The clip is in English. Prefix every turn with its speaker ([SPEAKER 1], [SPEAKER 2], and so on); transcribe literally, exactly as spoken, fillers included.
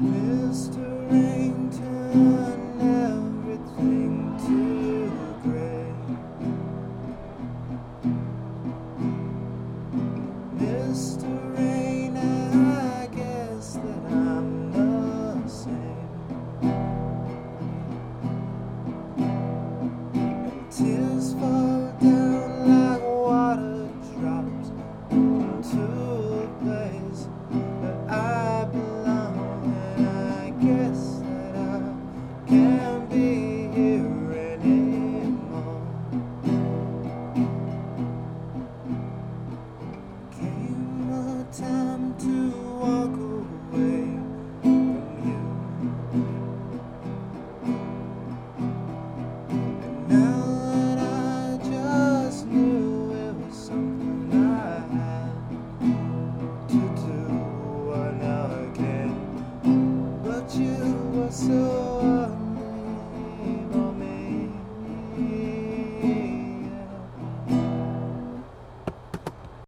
[SPEAKER 1] Mister Rain turned everything to gray. Mister Rain, I guess that I'm the same. And tears fall down like water drops into a place that I belong. And I guess that I can't be here anymore. Came a time to walk away from you, and now that I just knew it was something I had to do, I now I can. But you were so